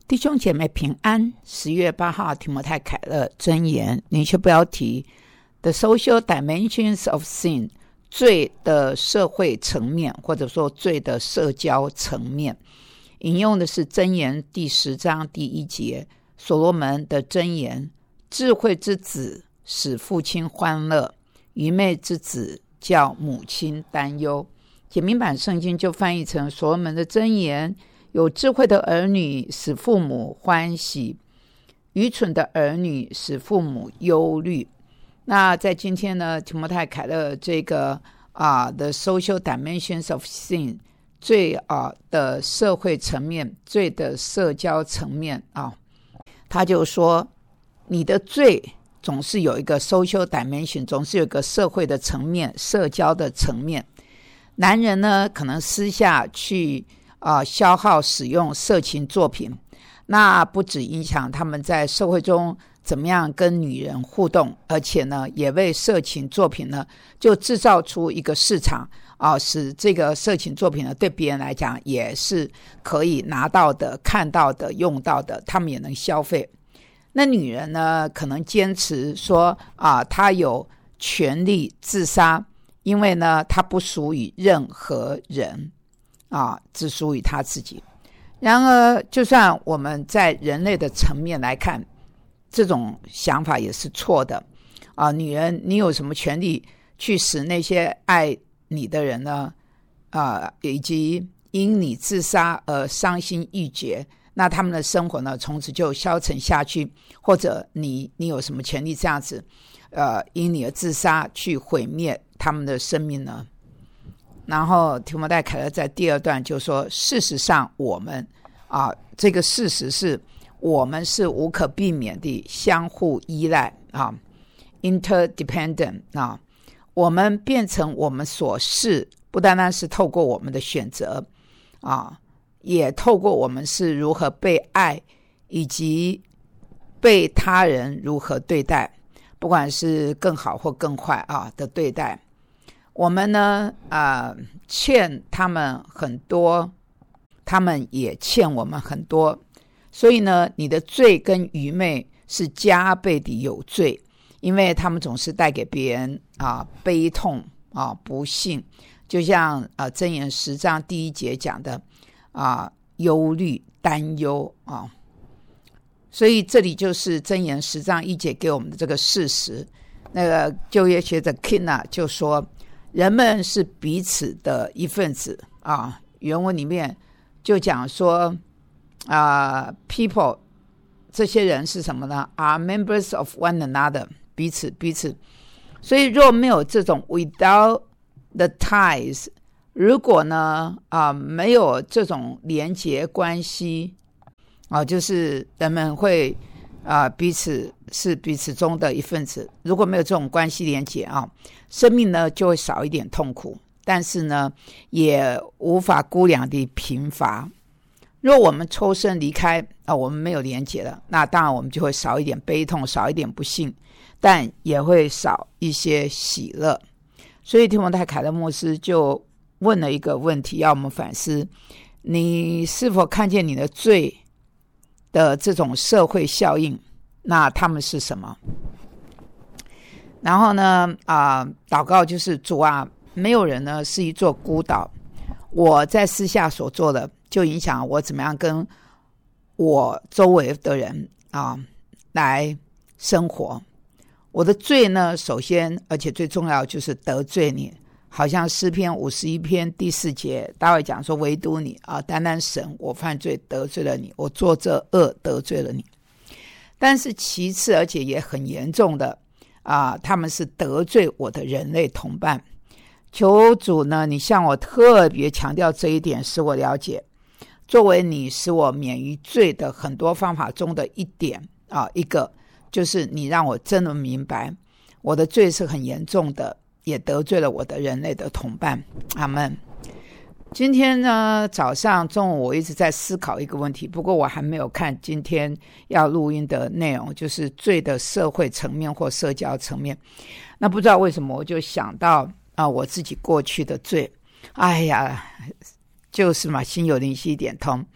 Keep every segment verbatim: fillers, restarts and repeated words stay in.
弟兄姐妹平安。十月八号提摩太凯勒箴言灵修标题 The Social Dimensions of Sin， 罪的社会层面，或者说罪的社交层面。引用的是箴言第十章第一节，所罗门的箴言：智慧之子使父亲欢乐，愚昧之子叫母亲担忧。简明版圣经就翻译成所罗门的箴言：有智慧的儿女使父母欢喜，愚蠢的儿女使父母忧虑。那在今天呢，提摩太凯勒这个啊、uh, The Social Dimensions of Sin， 罪啊、uh, 的社会层面，罪的社交层面啊，他就说你的罪总是有一个 social dimension， 总是有一个社会的层面，社交的层面。男人呢，可能私下去啊、呃、消耗使用色情作品，那不只影响他们在社会中怎么样跟女人互动，而且呢，也为色情作品呢就制造出一个市场啊、呃，使这个色情作品呢对别人来讲也是可以拿到的、看到的、用到的，他们也能消费。那女人呢，可能坚持说啊，她有权利自杀，因为呢，她不属于任何人啊，只属于她自己。然而，就算我们在人类的层面来看，这种想法也是错的啊！女人，你有什么权利去使那些爱你的人呢？啊，以及因你自杀而伤心欲绝，那他们的生活呢，从此就消沉下去。或者你，你有什么权利这样子，呃，因你的自杀去毁灭他们的生命呢？然后提摩太凯勒在第二段就说，事实上我们啊，这个事实是我们是无可避免的相互依赖啊 interdependent 啊，我们变成我们所是，不单单是透过我们的选择啊，也透过我们是如何被爱，以及被他人如何对待，不管是更好或更坏啊的对待。我们呢啊、呃，欠他们很多，他们也欠我们很多。所以呢，你的罪跟愚昧是加倍的有罪，因为他们总是带给别人啊悲痛啊不幸，就像啊箴言十章第一节讲的啊忧虑担忧啊。所以这里就是箴言十章一节给我们的这个事实。那个旧约学者 Kina 就说，人们是彼此的一份子啊。原文里面就讲说啊、uh, ，people 这些人是什么呢 ？Are members of one another， 彼此彼此。所以若没有这种 without the ties， 如果呢啊、呃、没有这种连结关系啊，就是人们会啊、呃、彼此是彼此中的一份子。如果没有这种关系连结啊，生命呢就会少一点痛苦，但是呢也无法估量的贫乏。若我们抽身离开啊，我们没有连结了，那当然我们就会少一点悲痛，少一点不幸，但也会少一些喜乐。所以提摩太凯勒牧师就问了一个问题，要我们反思：你是否看见你的罪的这种社会效应？那他们是什么？然后呢，啊、呃，祷告就是主啊，没有人呢是一座孤岛，我在私下所做的，就影响我怎么样跟我周围的人啊来生活。我的罪呢，首先而且最重要就是得罪你，好像诗篇五十一篇第四节大卫讲说，唯独你啊，单单神，我犯罪得罪了你，我做这恶得罪了你。但是其次而且也很严重的啊，他们是得罪我的人类同伴。求主呢，你向我特别强调这一点，使我了解，作为你使我免于罪的很多方法中的一点啊，一个就是你让我真的明白，我的罪是很严重的，也得罪了我的人类的同伴。阿们。今天呢，早上中午我一直在思考一个问题，不过我还没有看今天要录音的内容，就是罪的社会层面或社交层面。那不知道为什么我就想到啊，我自己过去的罪，哎呀，就是嘛，心有灵犀一点通。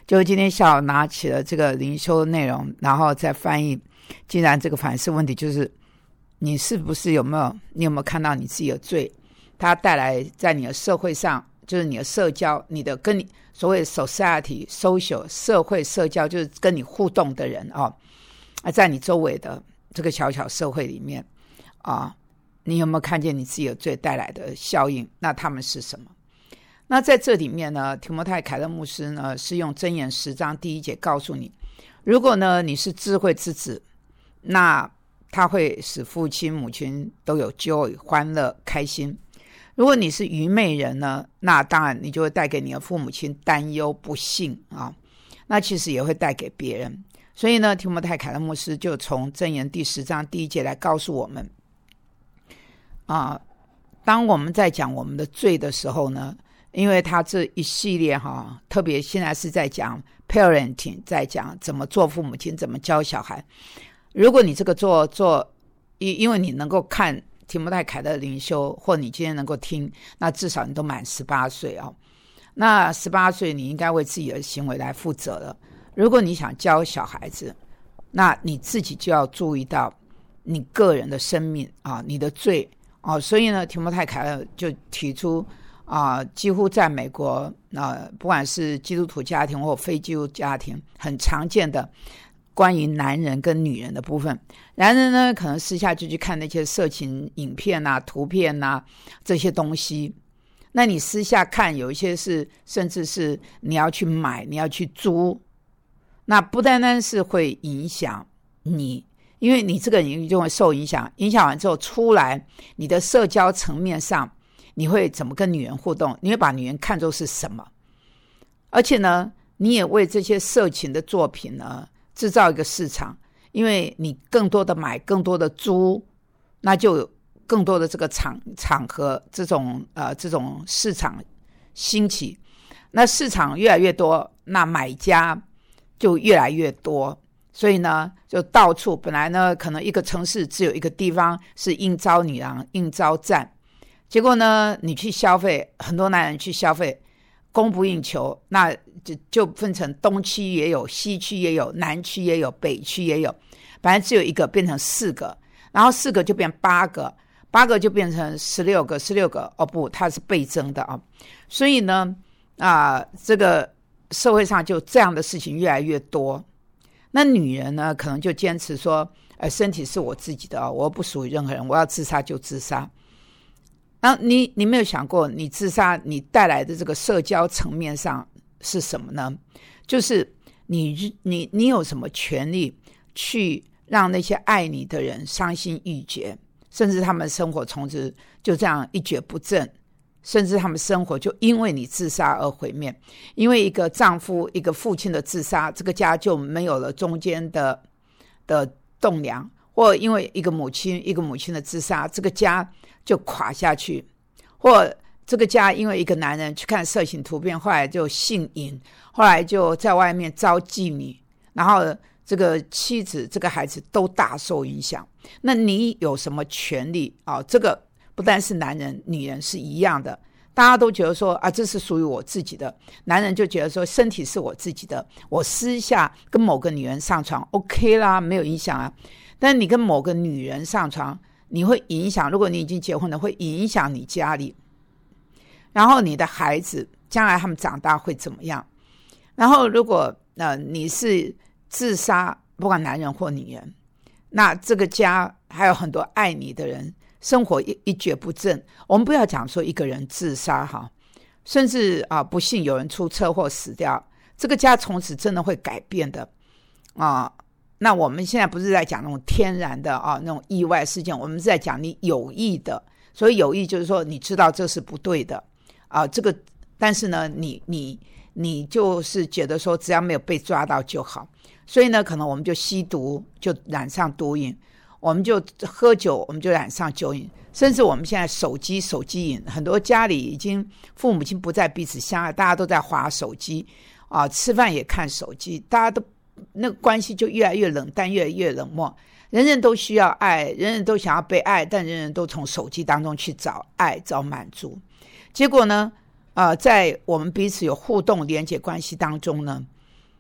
就今天下午拿起了这个灵修内容，然后再翻译，竟然这个反思问题就是你是不是有没有你有没有看到你自己的罪，它带来在你的社会上，就是你的社交，你的跟你所谓 society social 社会社交，就是跟你互动的人哦，在你周围的这个小小社会里面啊，你有没有看见你自己的罪带来的效应？那他们是什么？那在这里面呢，提摩太凯勒牧师呢是用箴言十章第一节告诉你，如果呢你是智慧之子，那他会使父亲母亲都有 joy 欢乐开心。如果你是愚昧人呢，那当然你就会带给你的父母亲担忧不幸啊，那其实也会带给别人。所以呢，提摩太凯勒牧师就从箴言第十章第一节来告诉我们啊，当我们在讲我们的罪的时候呢，因为他这一系列哈，特别现在是在讲 parenting， 在讲怎么做父母亲，怎么教小孩。如果你这个做做，因为你能够看提摩太凯勒灵修，或你今天能够听，那至少你都满十八岁哦。那十八岁你应该为自己的行为来负责了。如果你想教小孩子，那你自己就要注意到你个人的生命啊，你的罪啊。所以呢，提摩太凯勒就提出啊，几乎在美国啊，不管是基督徒家庭或非基督徒家庭，很常见的关于男人跟女人的部分。男人呢，可能私下就去看那些色情影片啊、图片啊这些东西。那你私下看，有一些是甚至是你要去买，你要去租。那不单单是会影响你，因为你这个人就会受影响，影响完之后出来，你的社交层面上，你会怎么跟女人互动？你会把女人看作是什么？而且呢，你也为这些色情的作品呢制造一个市场，因为你更多的买，更多的租，那就有更多的这个场场合，这种呃这种市场兴起，那市场越来越多，那买家就越来越多，所以呢，就到处本来呢，可能一个城市只有一个地方是应招女郎、应招站，结果呢，你去消费，很多男人去消费，供不应求，那就就分成东区也有，西区也有，南区也有，北区也有，本来只有一个变成四个，然后四个就变八个，八个就变成十六个，十六个哦不，它是倍增的啊，所以呢，啊、呃，这个。社会上就这样的事情越来越多，那女人呢可能就坚持说，呃，身体是我自己的，我不属于任何人，我要自杀就自杀。那你你没有想过，你自杀你带来的这个社交层面上是什么呢？就是你你你有什么权利去让那些爱你的人伤心欲绝，甚至他们生活从此就这样一蹶不振，甚至他们生活就因为你自杀而毁灭。因为一个丈夫一个父亲的自杀，这个家就没有了中间的的栋梁，或因为一个母亲一个母亲的自杀，这个家就垮下去，或这个家因为一个男人去看色情图片，后来就性瘾，后来就在外面招妓女，然后这个妻子这个孩子都大受影响。那你有什么权利啊？这个不但是男人女人是一样的，大家都觉得说啊，这是属于我自己的。男人就觉得说身体是我自己的，我私下跟某个女人上床 OK 啦，没有影响啊。但你跟某个女人上床，你会影响，如果你已经结婚了，会影响你家里，然后你的孩子将来他们长大会怎么样？然后如果呃你是自杀，不管男人或女人，那这个家还有很多爱你的人生活一一蹶不振。我们不要讲说一个人自杀哈，甚至啊不幸有人出车祸死掉，这个家从此真的会改变的啊。那我们现在不是在讲那种天然的啊那种意外事件，我们是在讲你有意的。所以有意就是说你知道这是不对的啊，这个但是呢你你你就是觉得说只要没有被抓到就好。所以呢可能我们就吸毒就染上毒瘾，我们就喝酒我们就染上酒瘾，甚至我们现在手机手机瘾，很多家里已经父母亲不再彼此相爱，大家都在滑手机啊，吃饭也看手机，大家都那个关系就越来越冷淡，越来越冷漠。人人都需要爱，人人都想要被爱，但人人都从手机当中去找爱找满足。结果呢呃，在我们彼此有互动连结关系当中呢，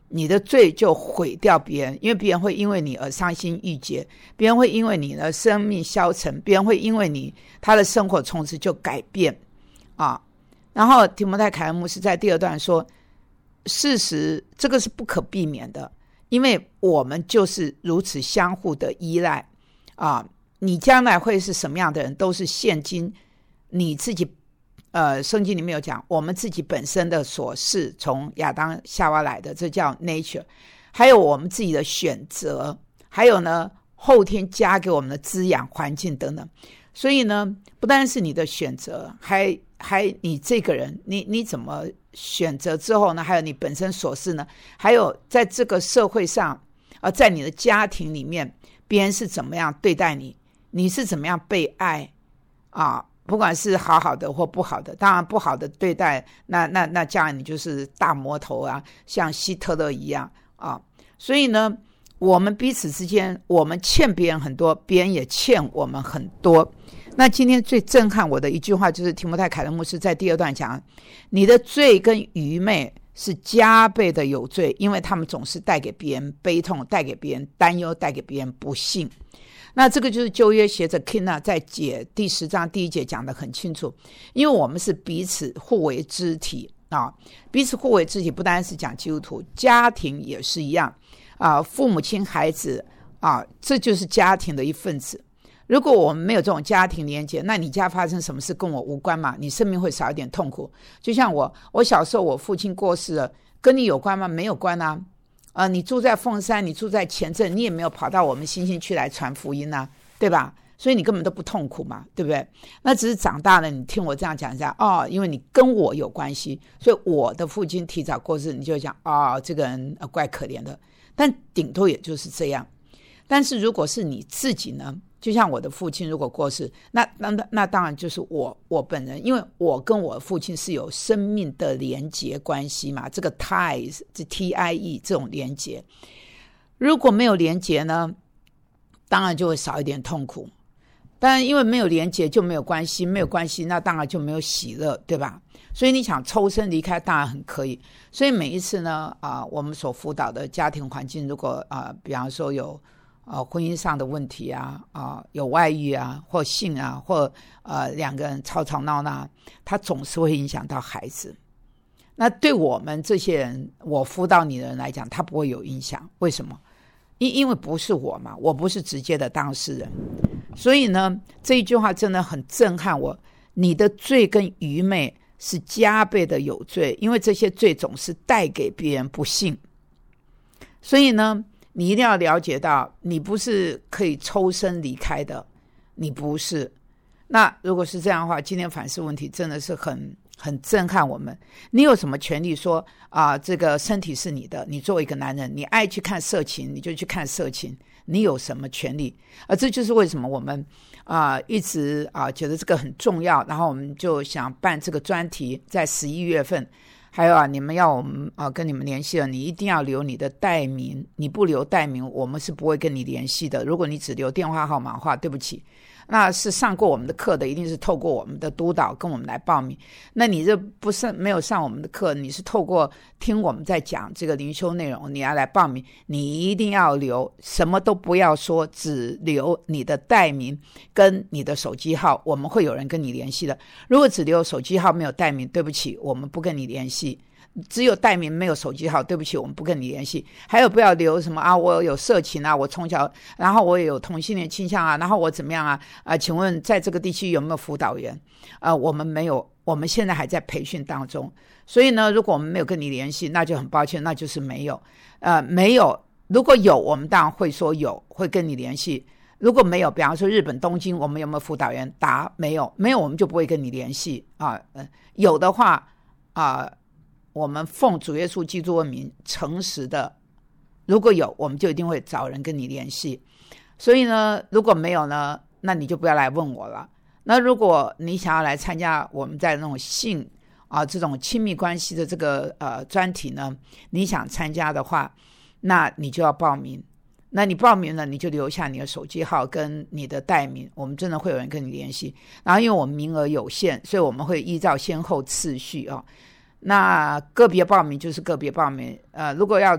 你的罪就毁掉别人，因为别人会因为你而伤心欲绝，别人会因为你的生命消沉，别人会因为你他的生活从此就改变啊。然后提摩太凯恩牧师在第二段说，事实这个是不可避免的，因为我们就是如此相互的依赖啊。你将来会是什么样的人，都是现今你自己呃，圣经里面有讲，我们自己本身的所是从亚当夏娃来的，这叫 nature， 还有我们自己的选择，还有呢后天加给我们的滋养环境等等。所以呢，不单是你的选择，还还你这个人，你你怎么选择之后呢？还有你本身所是呢？还有在这个社会上，呃，在你的家庭里面，别人是怎么样对待你，你是怎么样被爱啊？不管是好好的或不好的，当然不好的对待，那那那将来你就是大魔头啊，像希特勒一样啊。所以呢，我们彼此之间，我们欠别人很多，别人也欠我们很多。那今天最震撼我的一句话，就是提摩太凯勒牧师在第二段讲，你的罪跟愚昧是加倍的有罪，因为他们总是带给别人悲痛，带给别人担忧，带给别人不幸。那这个就是旧约学者 Kina 在解第十章第一节讲得很清楚，因为我们是彼此互为肢体啊，彼此互为肢体不单是讲基督徒，家庭也是一样啊，父母亲孩子啊，这就是家庭的一份子。如果我们没有这种家庭连结，那你家发生什么事跟我无关嘛？你生命会少一点痛苦。就像我，我小时候我父亲过世了，跟你有关吗？没有关啊。呃，你住在凤山，你住在前镇，你也没有跑到我们新兴区来传福音啊，对吧？所以你根本都不痛苦嘛，对不对？那只是长大了，你听我这样讲一下，哦，因为你跟我有关系，所以我的父亲提早过世，你就讲，哦，这个人、呃、怪可怜的，但顶多也就是这样。但是如果是你自己呢？就像我的父亲如果过世，那那那当然就是我我本人，因为我跟我父亲是有生命的连结关系嘛，这个 ties 这 T I E 这种连结，如果没有连结呢，当然就会少一点痛苦。当然因为没有连结就没有关系，没有关系那当然就没有喜乐，对吧？所以你想抽身离开当然很可以。所以每一次呢啊、呃，我们所辅导的家庭环境，如果啊、呃，比方说有呃，婚姻上的问题啊，啊、呃，有外遇啊，或性啊，或呃两个人吵吵闹闹，它总是会影响到孩子。那对我们这些人，我辅导你的人来讲，他不会有影响。为什么？因因为不是我嘛，我不是直接的当事人。所以呢，这一句话真的很震撼我。你的罪跟愚昧是加倍的有罪，因为这些罪总是带给别人不幸。所以呢，你一定要了解到，你不是可以抽身离开的，你不是。那如果是这样的话，今天反思问题真的是很很震撼我们。你有什么权利说啊、呃，这个身体是你的？你作为一个男人，你爱去看色情，你就去看色情，你有什么权利？啊，这就是为什么我们啊、呃、一直啊、呃、觉得这个很重要，然后我们就想办这个专题，在十一月份。还有啊，你们要我们啊跟你们联系了，你一定要留你的代名，你不留代名，我们是不会跟你联系的。如果你只留电话号码的话，对不起，那是上过我们的课的，一定是透过我们的督导跟我们来报名。那你这不是没有上我们的课，你是透过听我们在讲这个灵修内容，你要来报名，你一定要留，什么都不要说，只留你的代名跟你的手机号，我们会有人跟你联系的。如果只留手机号没有代名，对不起，我们不跟你联系。只有代名没有手机号，对不起，我们不跟你联系。还有不要留什么啊，我有色情啊，我从小，然后我也有同性恋倾向啊，然后我怎么样啊？啊、呃，请问在这个地区有没有辅导员？啊、呃，我们没有，我们现在还在培训当中。所以呢，如果我们没有跟你联系，那就很抱歉，那就是没有。呃，没有，如果有，我们当然会说有，会跟你联系。如果没有，比方说日本东京，我们有没有辅导员？答没有，没有我们就不会跟你联系啊。呃，有的话啊。呃我们奉主耶稣基督的名诚实的，如果有我们就一定会找人跟你联系。所以呢，如果没有呢，那你就不要来问我了。那如果你想要来参加我们在那种性啊这种亲密关系的这个呃专题呢，你想参加的话，那你就要报名。那你报名了，你就留下你的手机号跟你的代名，我们真的会有人跟你联系。然后因为我们名额有限，所以我们会依照先后次序啊。那个别报名就是个别报名，呃，如果要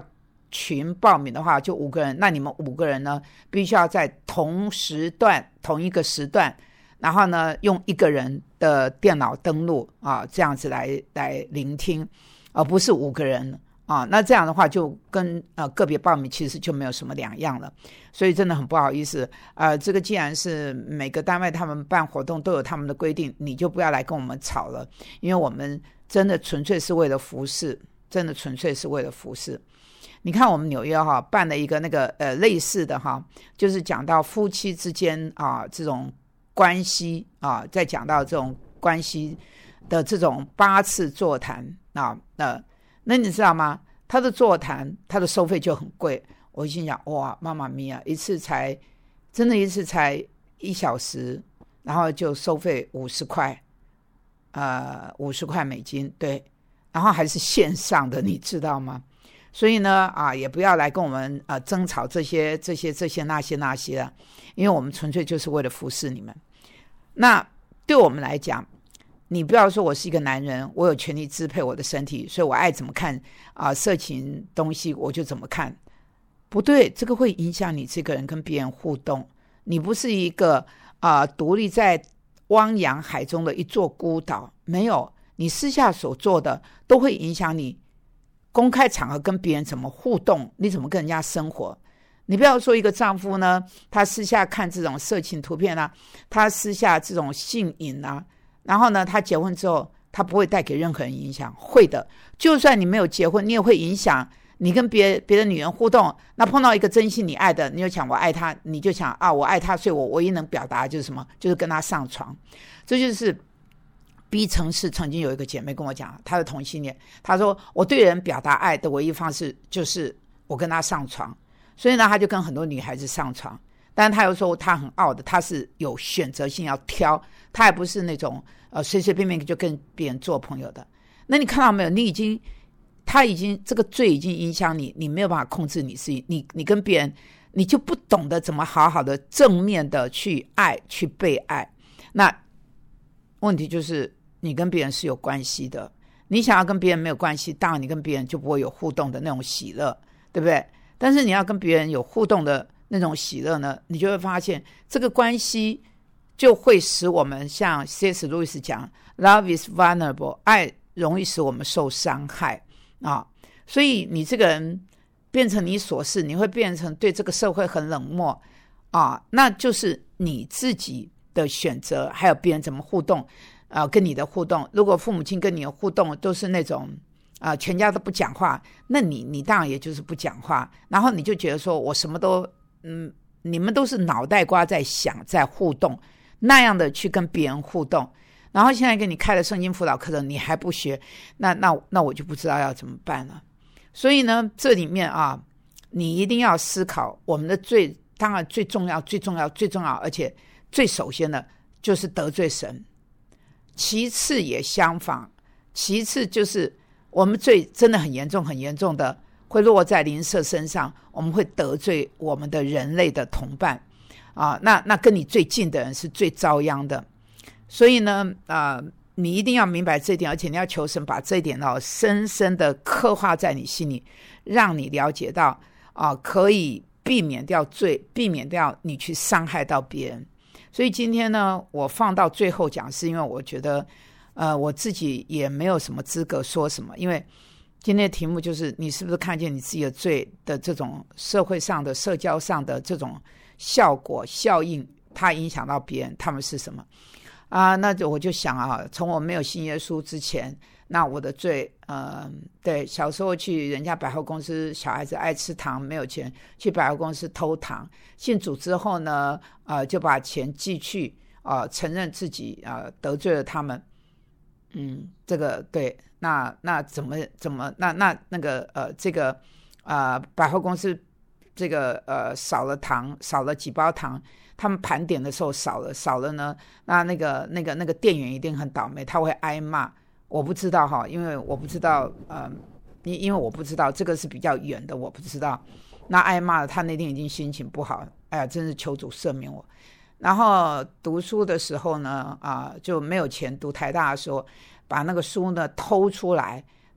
群报名的话就五个人，那你们五个人呢必须要在同时段同一个时段，然后呢用一个人的电脑登录啊，这样子来来聆听，而不是五个人啊。那这样的话就跟呃个别报名其实就没有什么两样了。所以真的很不好意思，呃，这个既然是每个单位他们办活动都有他们的规定，你就不要来跟我们吵了，因为我们真的纯粹是为了服侍，真的纯粹是为了服侍。你看我们纽约哈办了一个那个呃类似的哈，就是讲到夫妻之间啊这种关系啊，再讲到这种关系的这种八次座谈啊，那那你知道吗？他的座谈他的收费就很贵，我心想哇，妈妈咪呀，一次才真的一次才一小时，然后就收费五十块，呃五十块美金，对，然后还是线上的，你知道吗？所以呢，啊，也不要来跟我们啊争吵这些这些这些那些那些了，因为我们纯粹就是为了服侍你们。那对我们来讲，你不要说我是一个男人，我有权利支配我的身体，所以我爱怎么看啊色情东西我就怎么看，不对，这个会影响你这个人跟别人互动。你不是一个啊独立在汪洋海中的一座孤岛，没有，你私下所做的都会影响你公开场合跟别人怎么互动，你怎么跟人家生活。你不要说一个丈夫呢，他私下看这种色情图片啊，他私下这种性瘾啊，然后呢他结婚之后他不会带给任何人影响，会的，就算你没有结婚，你也会影响你跟别别的女人互动。那碰到一个真心你爱的，你就想我爱他，你就想啊我爱他，所以我唯一能表达就是什么，就是跟他上床。这就是B 城市曾经有一个姐妹跟我讲，她的同性恋，她说我对人表达爱的唯一方式就是我跟她上床，所以呢她就跟很多女孩子上床，但她又说她很傲的，她是有选择性要挑，她也不是那种呃随随便便就跟别人做朋友的。那你看到没有，你已经她已经这个罪已经影响你，你没有办法控制你自己，你你跟别人你就不懂得怎么好好的正面的去爱去被爱。那问题就是你跟别人是有关系的，你想要跟别人没有关系，当然你跟别人就不会有互动的那种喜乐，对不对？但是你要跟别人有互动的那种喜乐呢，你就会发现这个关系就会使我们像 C S. Lewis 讲 Love is vulnerable， 爱容易使我们受伤害啊。所以你这个人变成你所是，你会变成对这个社会很冷漠啊，那就是你自己的选择，还有别人怎么互动啊、呃，跟你的互动。如果父母亲跟你的互动都是那种啊、呃，全家都不讲话，那你你当然也就是不讲话，然后你就觉得说我什么都嗯，你们都是脑袋瓜在想在互动，那样的去跟别人互动，然后现在给你开了圣经辅导课程你还不学，那那那我就不知道要怎么办了。所以呢，这里面啊，你一定要思考我们的最当然最重要最重要最重要而且最首先的就是得罪神，其次也相仿，其次就是我们最真的很严重很严重的会落在邻舍身上，我们会得罪我们的人类的同伴啊，那那跟你最近的人是最遭殃的。所以呢啊，你一定要明白这一点，而且你要求神把这一点哦深深的刻画在你心里，让你了解到啊，可以避免掉罪，避免掉你去伤害到别人。所以今天呢，我放到最后讲，是因为我觉得，呃，我自己也没有什么资格说什么，因为今天的题目就是你是不是看见你自己的罪的这种社会上的、社交上的这种效果效应，它影响到别人，他们是什么啊？那我就想啊，从我没有信耶稣之前，那我的罪，呃，对，小时候去人家百货公司，小孩子爱吃糖，没有钱，去百货公司偷糖。信主之后呢，呃，就把钱寄去，呃，承认自己呃得罪了他们。嗯，这个对，那那怎么怎么那那那个呃这个呃百货公司这个呃少了糖，少了几包糖。他们盘点的时候少了少了呢，那那个那个那个店员一定很倒霉，他会挨骂。我不知道哈，因为我不知道，呃，因因为我不知道这个是比较远的，我不知道。那挨骂了，他那天已经心情不好，哎呀，真是求主赦免我。然后读书的时候呢，啊、呃，就没有钱，读台大的时候，把那个书呢偷出来，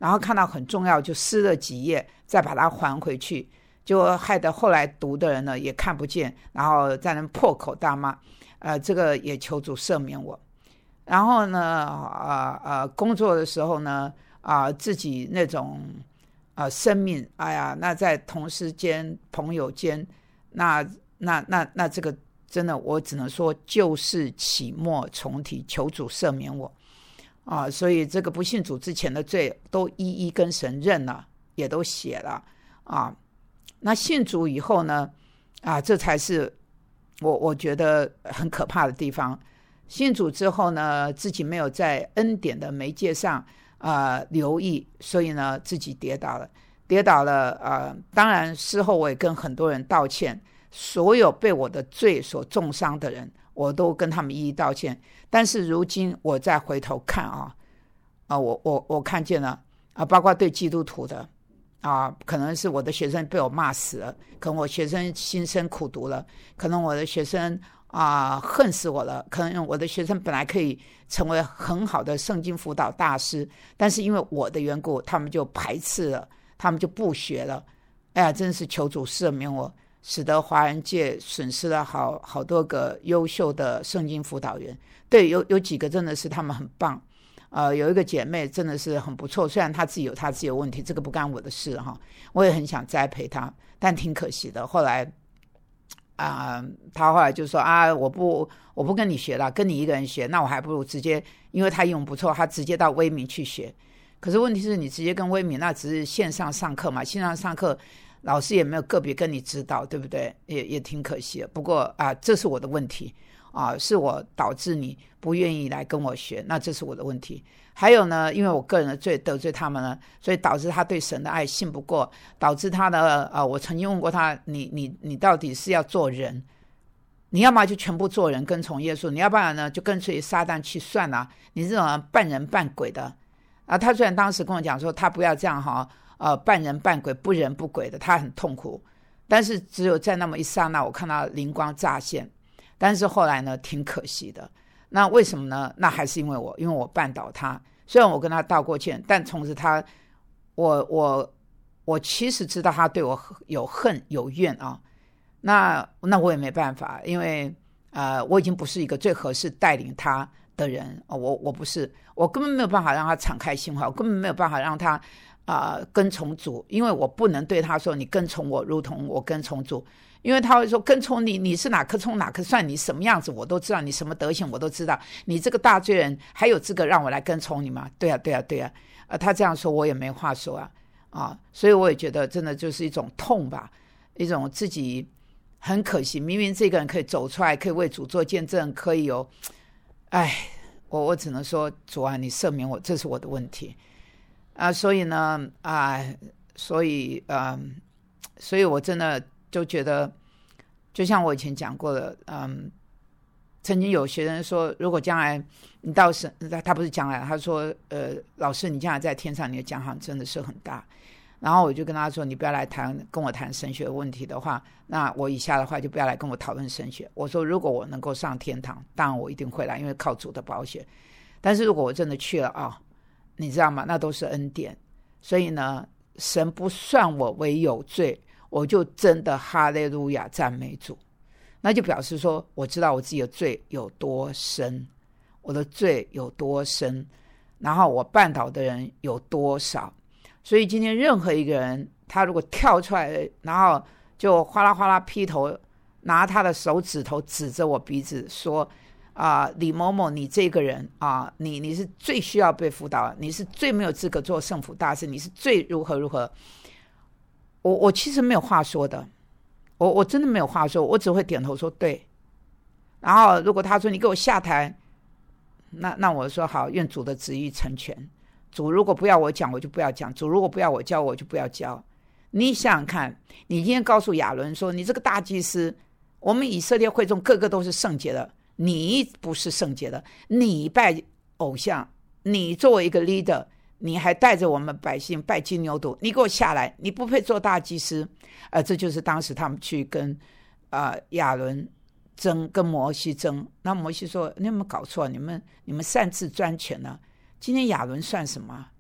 然后看到很重要就撕了几页，再把它还回去，就害得后来读的人呢也看不见，然后在那破口大骂。呃，这个也求主赦免我。然后呢，呃呃，工作的时候呢，啊、呃，自己那种呃生命，哎呀，那在同事间、朋友间，那那那那这个真的，我只能说旧事起末重提，求主赦免我啊、呃！所以这个不信主之前的罪都一一跟神认了，也都写了啊。那信主以后呢，啊，这才是我我觉得很可怕的地方。信主之后呢，自己没有在恩典的媒介上呃留意，所以呢自己跌倒了，跌倒了呃，当然事后我也跟很多人道歉，所有被我的罪所重伤的人，我都跟他们一一道歉。但是如今我再回头看啊，啊，我我我看见了啊，包括对基督徒的啊，可能是我的学生被我骂死了，可能我学生辛辛苦读了，可能我的学生啊、呃，恨死我了！可能我的学生本来可以成为很好的圣经辅导大师，但是因为我的缘故，他们就排斥了，他们就不学了。哎呀，真是求主赦免我，使得华人界损失了好好多个优秀的圣经辅导员。对，有有几个真的是他们很棒，呃，有一个姐妹真的是很不错，虽然她自己有她自己的问题，这个不干我的事哈，我也很想栽培她，但挺可惜的。后来。啊、呃，他后来就说啊，我不，我不跟你学了，跟你一个人学，那我还不如直接，因为他英文不错，他直接到威明去学。可是问题是你直接跟威明，那只是线上上课嘛，线上上课老师也没有个别跟你指导，对不对？也也挺可惜的。不过啊，这是我的问题啊，是我导致你不愿意来跟我学，那这是我的问题。还有呢，因为我个人的罪得罪他们了，所以导致他对神的爱信不过，导致他的呃，我曾经问过他，你你你到底是要做人？你要么就全部做人跟从耶稣，你要不然呢就跟随撒旦去算了、啊。你这种半人半鬼的啊，他虽然当时跟我讲说他不要这样哈，呃，半人半鬼不人不鬼的，他很痛苦，但是只有在那么一刹那，我看到灵光乍现，但是后来呢，挺可惜的。那为什么呢？那还是因为我，因为我绊倒他。虽然我跟他道过歉，但从此他，我我我其实知道他对我有恨有怨啊。那那我也没办法，因为呃，我已经不是一个最合适带领他的人。我我不是，我根本没有办法让他敞开心怀，我根本没有办法让他啊、呃、跟从主，因为我不能对他说你跟从我，如同我跟从主。因为他会说跟从你，你是哪棵葱哪棵蒜，你什么样子我都知道，你什么德行我都知道，你这个大罪人还有资格让我来跟从你吗？对啊对啊对啊，呃，他这样说我也没话说啊啊，所以我也觉得真的就是一种痛吧，一种自己很可惜，明明这个人可以走出来，可以为主做见证，可以有，哎，我我只能说主啊，你赦免我，这是我的问题啊，所以呢啊，所以嗯、呃，所以我真的。就觉得就像我以前讲过的，嗯，曾经有学生说，如果将来你到神，他不是将来，他说呃，老师你将来在天上你的奖赏真的是很大。然后我就跟他说，你不要来谈跟我谈神学问题的话，那我以下的话就不要来跟我讨论神学。我说如果我能够上天堂，当然我一定会来，因为靠主的保险。但是如果我真的去了啊，你知道吗？那都是恩典，所以呢，神不算我为有罪，我就真的哈利路亚赞美主，那就表示说我知道我自己的罪有多深，我的罪有多深，然后我绊倒的人有多少。所以今天任何一个人他如果跳出来，然后就哗啦哗啦劈头，拿他的手指头指着我鼻子说啊、呃，李某某你这个人啊、呃，你你是最需要被辅导，你是最没有资格做圣辅大师，你是最如何如何，我我其实没有话说的，我我真的没有话说，我只会点头说对。然后如果他说你给我下台，那那我说好，愿主的旨意成全。主如果不要我讲，我就不要讲；主如果不要我教，我就不要教。你想想看，你今天告诉亚伦说，你这个大祭司，我们以色列会众个个都是圣洁的，你不是圣洁的，你拜偶像，你作为一个 leader。你还带着我们百姓拜金牛犊，你给我下来，你不配做大祭司。呃，这就是当时他们去跟呃亚伦争，跟摩西争。那摩西说：“你有没有搞错？你们你们擅自专权呢、啊？今天亚伦算什么？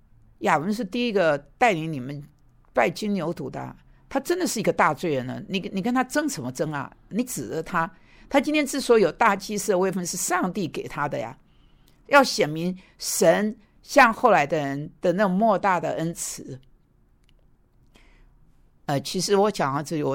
亚伦是第一个带领你们拜金牛犊的、啊，他真的是一个大罪人呢。你你跟他争什么争啊？你指着他，他今天之所以有大祭司的位分，是上帝给他的呀，要显明神向后来的人的那种莫大的恩慈。呃，其实我讲到这里，我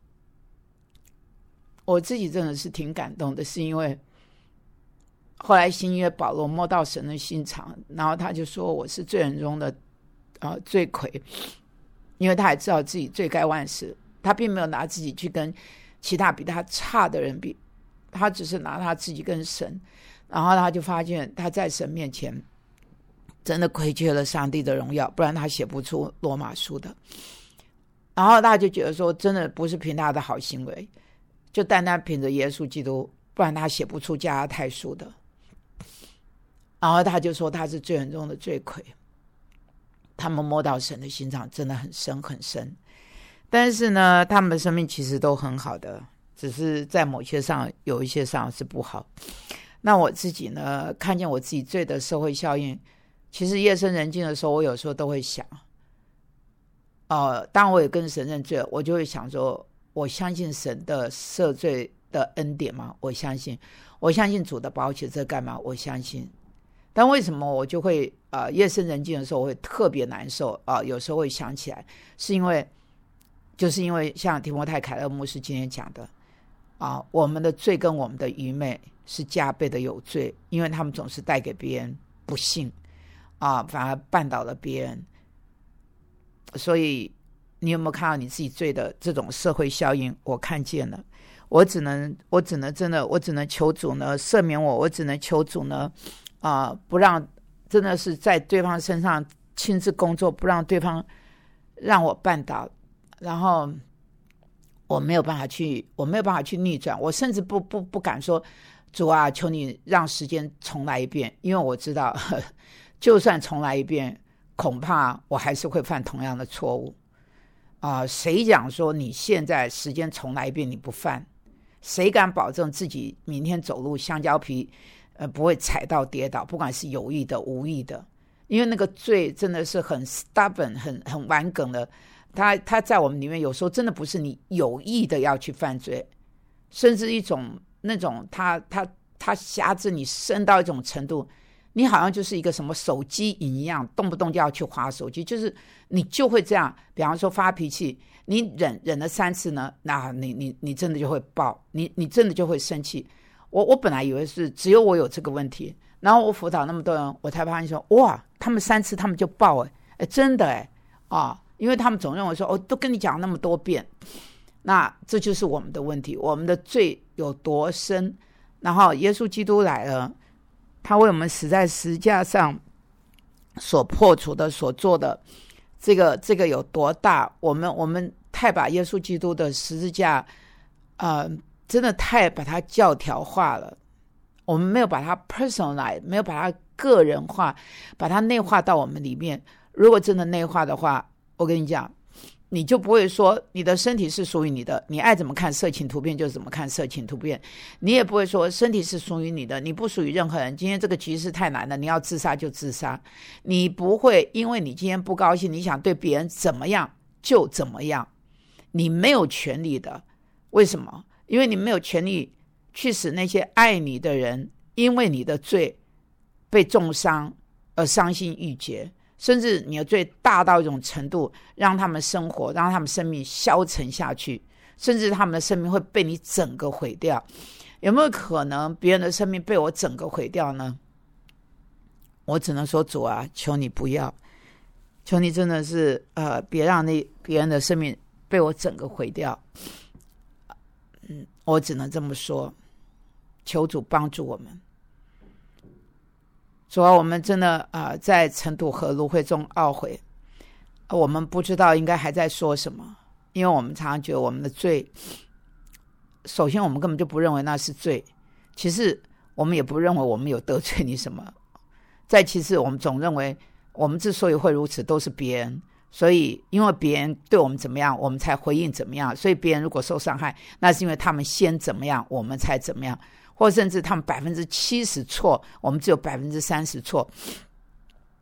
我自己真的是挺感动的，是因为后来新约保罗摸到神的心肠，然后他就说我是罪人中的呃罪魁，因为他也知道自己罪该万死，他并没有拿自己去跟其他比他差的人比，他只是拿他自己跟神，然后他就发现他在神面前真的亏缺了上帝的荣耀，不然他写不出罗马书的。然后他就觉得说真的不是凭他的好行为，就单单凭着耶稣基督，不然他写不出加拉太书的。然后他就说他是罪人中的罪魁，他们摸到神的心肠真的很深很深，但是呢他们的生命其实都很好的，只是在某些上有一些上是不好。那我自己呢看见我自己罪的社会效应，其实夜深人静的时候我有时候都会想，呃，当我也跟神认罪，我就会想说我相信神的赦罪的恩典吗？我相信。我相信主的保险这干嘛？我相信。但为什么我就会呃夜深人静的时候我会特别难受啊、呃？有时候会想起来，是因为就是因为像提摩太凯勒牧师今天讲的啊、呃，我们的罪跟我们的愚昧是加倍的有罪，因为他们总是带给别人不幸啊、呃，反而绊倒了别人。所以你有没有看到你自己罪的这种社会效应？我看见了，我只能我只能真的我只能求主呢赦免我，我只能求主呢啊、呃，不让真的是在对方身上亲自工作，不让对方让我绊倒，然后我没有办法去我没有办法去逆转，我甚至不不不敢说主啊求你让时间重来一遍，因为我知道呵就算重来一遍恐怕我还是会犯同样的错误啊、呃！谁讲说你现在时间重来一遍你不犯？谁敢保证自己明天走路香蕉皮呃不会踩到跌倒？不管是有意的无意的，因为那个罪真的是很 stubborn 很很顽梗的，他他在我们里面有时候真的不是你有意的要去犯罪，甚至一种那种他他他辖制你深到一种程度，你好像就是一个什么手机瘾一样，动不动就要去滑手机，就是你就会这样。比方说发脾气，你忍忍了三次呢，那你你你真的就会爆，你你真的就会生气。我我本来以为是只有我有这个问题，然后我辅导那么多人，我才发现说，哇，他们三次他们就爆，哎哎，真的哎啊，因为他们总认为说，哦，都跟你讲那么多遍，那这就是我们的问题，我们的罪有多深。然后耶稣基督来了。他为我们死在十字架上所破除的所做的这个这个有多大，我们我们太把耶稣基督的十字架呃真的太把它教条化了，我们没有把它 personalize， 没有把它个人化，把它内化到我们里面。如果真的内化的话，我跟你讲，你就不会说你的身体是属于你的，你爱怎么看色情图片就怎么看色情图片，你也不会说身体是属于你的，你不属于任何人，今天这个局势太难了，你要自杀就自杀，你不会因为你今天不高兴，你想对别人怎么样就怎么样，你没有权利的。为什么？因为你没有权利去使那些爱你的人因为你的罪被重伤而伤心欲绝，甚至你的罪大到一种程度，让他们生活，让他们生命消沉下去，甚至他们的生命会被你整个毁掉。有没有可能别人的生命被我整个毁掉呢？我只能说主啊，求你不要，求你真的是呃，别让那别人的生命被我整个毁掉。嗯，我只能这么说，求主帮助我们。主要我们真的啊、呃，在尘土和芦荟中懊悔，我们不知道应该还在说什么，因为我们常常觉得我们的罪，首先我们根本就不认为那是罪，其次我们也不认为我们有得罪你什么，再其次我们总认为我们之所以会如此都是别人，所以因为别人对我们怎么样我们才回应怎么样，所以别人如果受伤害，那是因为他们先怎么样我们才怎么样，或甚至他们百分之七十错，我们只有百分之三十错。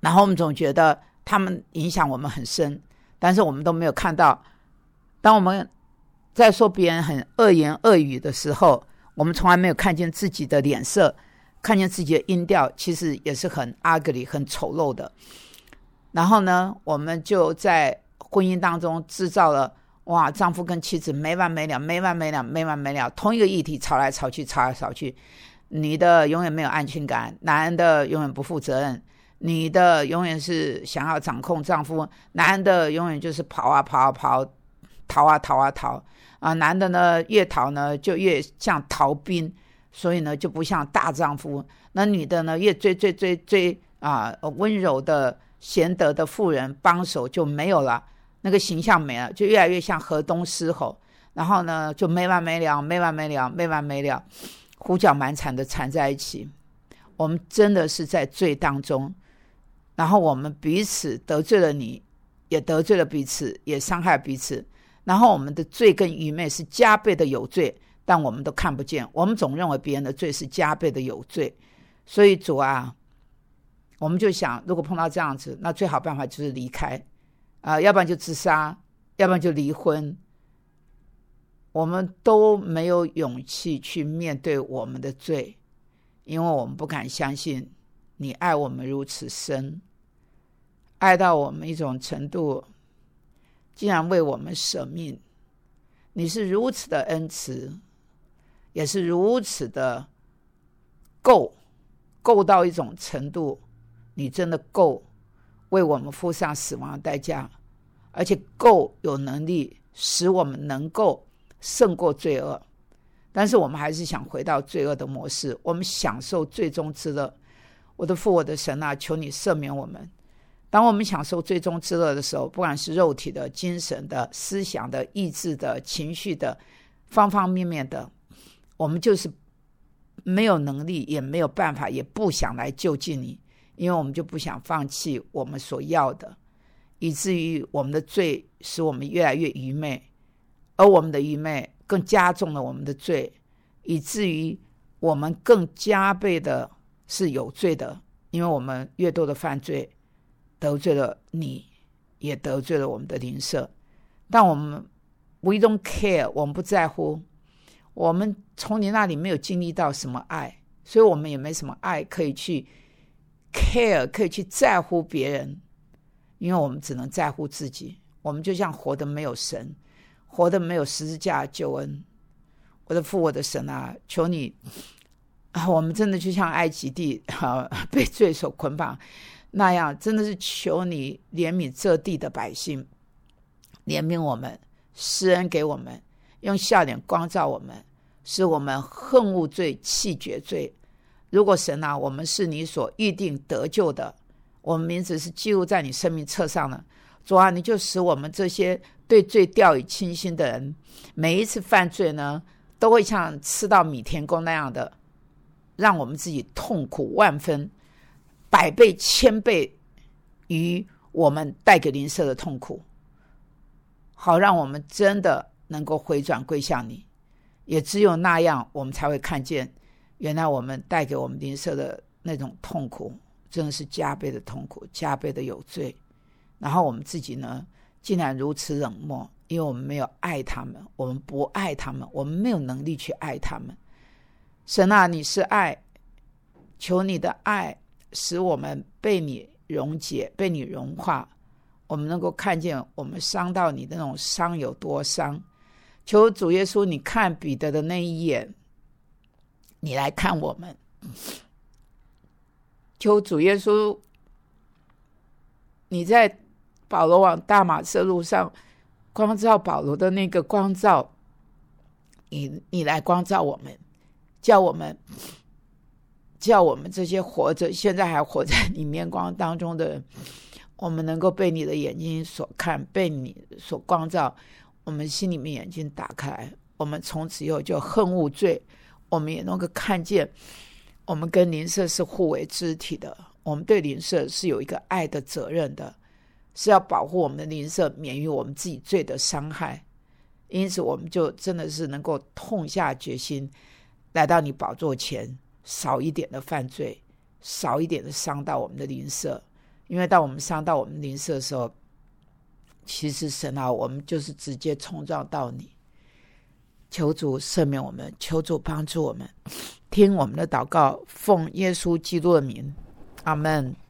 然后我们总觉得他们影响我们很深，但是我们都没有看到，当我们在说别人很恶言恶语的时候，我们从来没有看见自己的脸色，看见自己的音调，其实也是很 ugly 很丑陋的。然后呢，我们就在婚姻当中制造了哇，丈夫跟妻子没完没了没完没了没完没了，同一个议题吵来吵去吵来吵去，女的永远没有安全感，男人的永远不负责任，女的永远是想要掌控丈夫，男人的永远就是跑啊跑啊跑，逃啊逃啊逃啊，男的呢越逃呢就越像逃兵，所以呢就不像大丈夫。那女的呢越追追追追啊，温柔的贤德的妇人帮手就没有了，那个形象没了，就越来越像河东狮吼，然后呢就没完没了没完没了没完没了，胡搅蛮缠的缠在一起。我们真的是在罪当中，然后我们彼此得罪了你，也得罪了彼此，也伤害彼此，然后我们的罪跟愚昧是加倍的有罪，但我们都看不见，我们总认为别人的罪是加倍的有罪。所以主啊，我们就想如果碰到这样子，那最好办法就是离开啊、呃，要不然就自杀，要不然就离婚。我们都没有勇气去面对我们的罪，因为我们不敢相信你爱我们如此深，爱到我们一种程度，竟然为我们舍命。你是如此的恩慈，也是如此的够够到一种程度，你真的够为我们付上死亡的代价，而且够有能力使我们能够胜过罪恶。但是我们还是想回到罪恶的模式，我们享受最终之乐。我的父，我的神啊，求你赦免我们。当我们享受最终之乐的时候，不管是肉体的、精神的、思想的、意志的、情绪的，方方面面的，我们就是没有能力，也没有办法，也不想来就近你，因为我们就不想放弃我们所要的，以至于我们的罪使我们越来越愚昧，而我们的愚昧更加重了我们的罪，以至于我们更加倍的是有罪的，因为我们越多的犯罪，得罪了你，也得罪了我们的邻舍。但我们 we don't care， 我们不在乎，我们从你那里没有经历到什么爱，所以我们也没什么爱可以去 care， 可以去在乎别人，因为我们只能在乎自己。我们就像活得没有神，活得没有十字架的救恩。我的父，我的神啊，求你啊，我们真的就像埃及地、啊、被罪所捆绑那样，真的是求你怜悯这地的百姓，怜悯我们，施恩给我们，用笑脸光照我们，使我们恨恶罪，弃绝罪。如果神啊，我们是你所预定得救的，我们名字是记录在你生命册上的，主啊，你就使我们这些对罪掉以轻心的人，每一次犯罪呢，都会像吃到米田共那样的，让我们自己痛苦万分，百倍千倍于我们带给邻舍的痛苦，好让我们真的能够回转归向你。也只有那样，我们才会看见原来我们带给我们邻舍的那种痛苦真的是加倍的痛苦，加倍的有罪。然后我们自己呢，竟然如此冷漠，因为我们没有爱他们，我们不爱他们，我们没有能力去爱他们。神啊，你是爱，求你的爱使我们被你溶解，被你融化，我们能够看见我们伤到你的那种伤有多伤。求主耶稣，你看彼得的那一眼，你来看我们。求主耶稣，你在保罗往大马色路上光照保罗的那个光照，你你来光照我们，叫我们叫我们这些活着现在还活在你面光当中的人，我们能够被你的眼睛所看，被你所光照，我们心里面眼睛打开，我们从此以后就恨恶罪，我们也能够看见我们跟邻舍是互为肢体的，我们对邻舍是有一个爱的责任的，是要保护我们的邻舍免于我们自己罪的伤害。因此我们就真的是能够痛下决心来到你宝座前，少一点的犯罪，少一点的伤到我们的邻舍， 因为当我们伤到我们邻舍的时候，其实神啊，我们就是直接冲撞到你。求主赦免我们，求主帮助我们，听我们的祷告，奉耶稣基督的名，阿们。